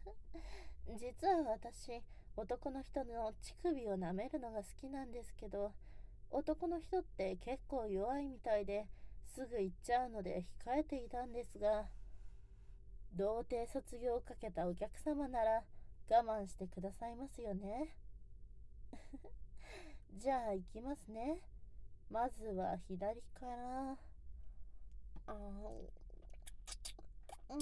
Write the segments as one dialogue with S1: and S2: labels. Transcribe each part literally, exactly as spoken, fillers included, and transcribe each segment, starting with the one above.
S1: 実は私、男の人の乳首を舐めるのが好きなんですけど、男の人って結構弱いみたいですぐ行っちゃうので控えていたんですが、童貞卒業をかけたお客様なら我慢してくださいますよね。じゃあ行きますね。まずは左から。あうん。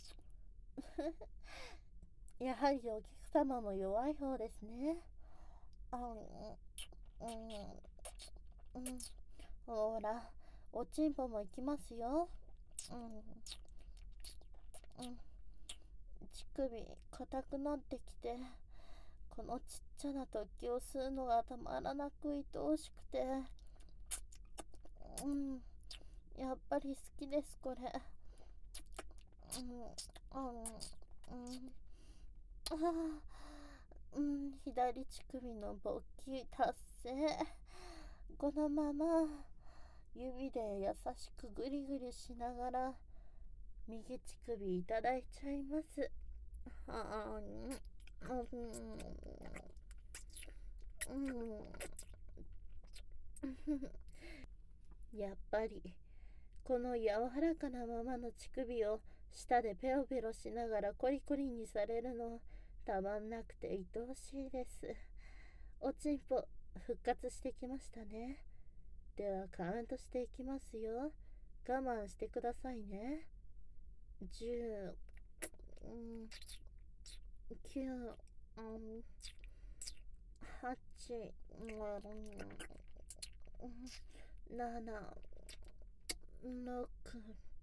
S1: やはりお客様も弱い方ですね。あうん、うん、ほら、おちんぽも行きますよ。うん、うん。乳首硬くなってきて、このちっちゃな突起を吸うのがたまらなく愛おしくて、うん、やっぱり好きです、これ。うん、うん、うん。ああ、うん、左乳首の勃起達成。このまま指で優しくグリグリしながら右乳首いただいちゃいます。あーうん、うん、やっぱりこの柔らかなままの乳首を舌でペロペロしながらコリコリにされるのたまんなくて愛おしいです。おちんぽ復活してきましたね。ではカウントしていきますよ。我慢してくださいね。じゅう、うん、きゅう、うん、はち、うん、なな、ろく、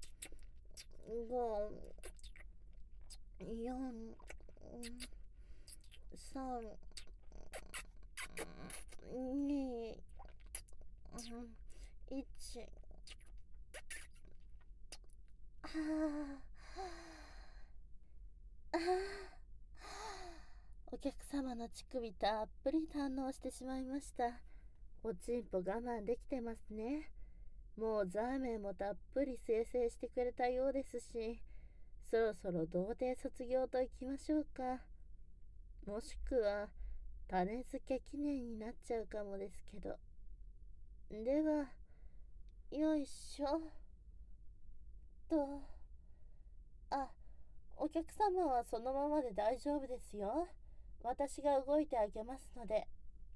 S1: ご、よん、さん、に、いち。ああ、お客様の乳首たっぷり堪能してしまいました。おちんぽ我慢できてますね。もうザーメンもたっぷり生成してくれたようですし、そろそろ童貞卒業といきましょうか。もしくは種付け記念になっちゃうかもですけど。では、よいしょと。あ、お客様はそのままで大丈夫ですよ。私が動いてあげますので。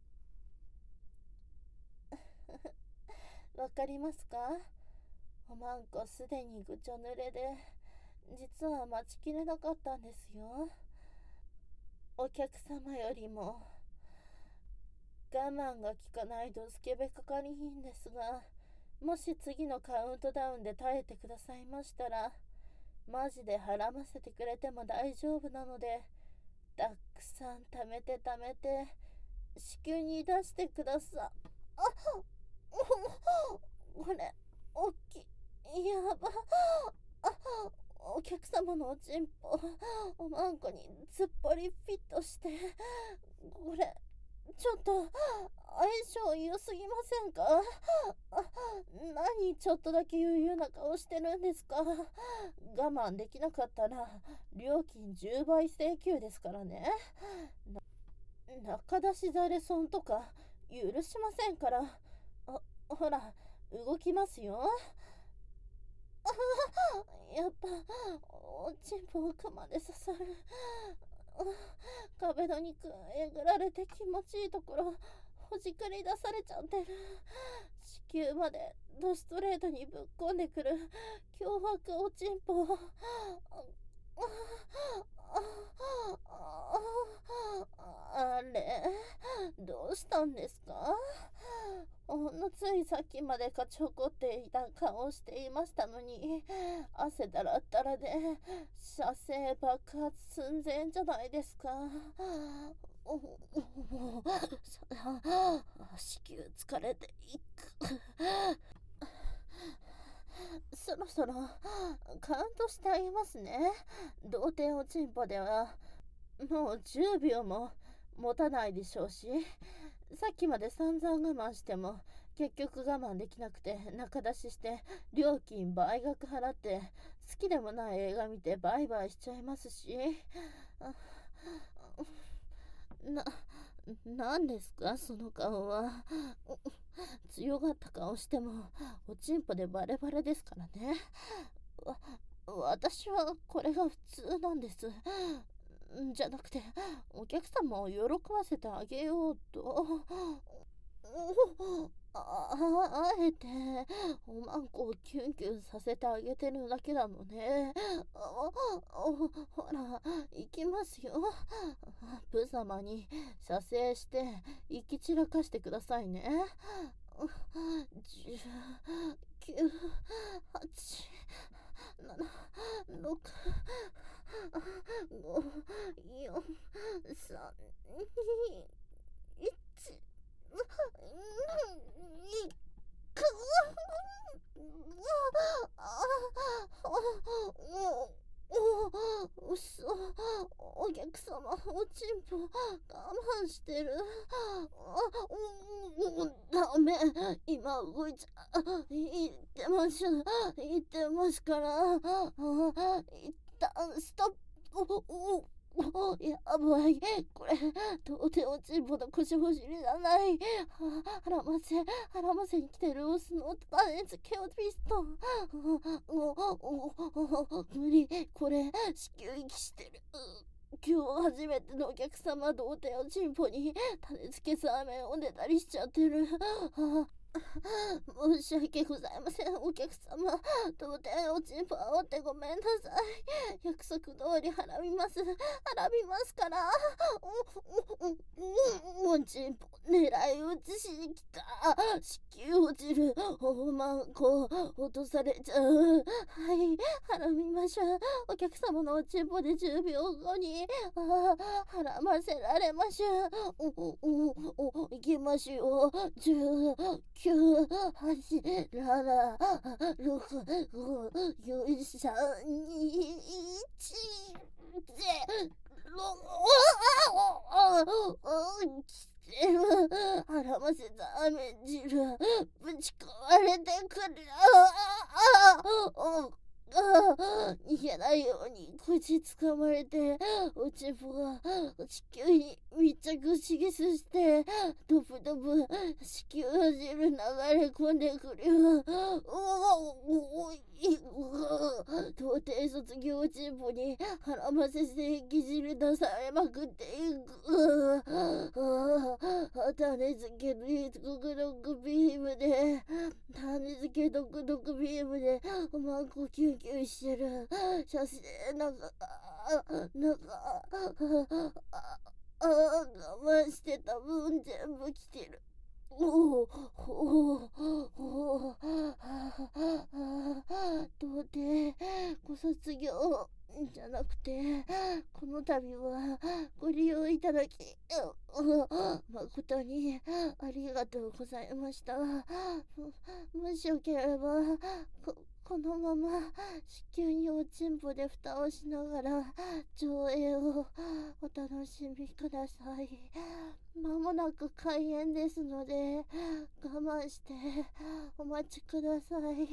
S1: わかりますか？おまんこすでにぐちょ濡れで、実は待ちきれなかったんですよ。お客様よりも我慢が効かないとスケベ係員ですが、もし次のカウントダウンで耐えてくださいましたら、マジで払ませてくれても大丈夫なので、たくさん貯めて貯めて子宮に出してくださ。あこれおっきい。やば。あお客様のおちんぽおまんこにずっぽりフィットして、これちょっと相性良すぎませんか？あ何ちょっとだけ余裕な顔してるんですか？我慢できなかったら料金じゅうばい請求ですからね。中出しザレソンとか許しませんから。あほら動きますよ。やっぱおちんぽ奥まで刺さる。壁の肉えぐられて気持ちいいところほじくり出されちゃってる。子宮までドストレートにぶっこんでくる脅迫おちんぽ。あれどうしたんですか？ほんのついさっきまで勝ち誇っていた顔をしていましたのに、汗だらったらで射精爆発寸前じゃないですか。お子宮疲れていく。そろそろカウントしてあげますね。童貞おちんぽではもうじゅうびょうも持たないでしょうし、さっきまで散々我慢しても結局我慢できなくて仲出しして料金倍額払って好きでもない映画見てバイバイしちゃいますし。あな、なんですかその顔は。強がった顔してもおちんぽでバレバレですからね。わ私はこれが普通なんです。じゃなくてお客様を喜ばせてあげようと。ああえておまんこをキュンキュンさせてあげてるだけなのね。あほら行きますよ。ブ様に射精して行き散らかしてくださいね。じゅうきゅうはちななろくごよんさんにいちいくうそ、お客様おちんぽ我慢してる。ダメ、今動いちゃ言ってます言ってますから、一旦ストップ。やばい、これ到底おちんぽの腰もしりじゃない。はらませはらませに来てるオスの種付けをピストン。無理、これ子宮息してる。今日初めてのお客様童貞おちんぽに種付けサーメンをねだりしちゃってる。申し訳ございませんお客様。童貞おちんぽあおってごめんなさい。約束通り払います払いますから。おおちんぽ狙い撃ちしに来た。子宮落ちる。おまんこ落とされちゃう。はい払いましょう。お客様のおちんぽでじゅうびょうごにあ払ませられましょう。おおおお行きましょう。じゅうきゅう、はち、なな、ろく、ご、よん、さん、に、いち、ゼロ、ああ、来てる。あらませダメ汁、ぶち壊れてくる。ああ、あ逃げないように口つかまれて、おちんぽが地球に密着しげすして、ドブドブ子宮汁流れ込んでくるよ。おおい童貞卒業おちんぽに腹ませ性器汁出されまくっていく。種付けドクドクビームで種付けドクドクビームでおまんこキュンキュンしてる。写真なんかなんかああ我慢してた分全部来てる。おおおお童貞ご卒業じゃなくてこの度はご利用いただき誠にありがとうございました。もしよければここのまま子宮におちんぽで蓋をしながら上映をお楽しみください。まもなく開演ですので我慢してお待ちください。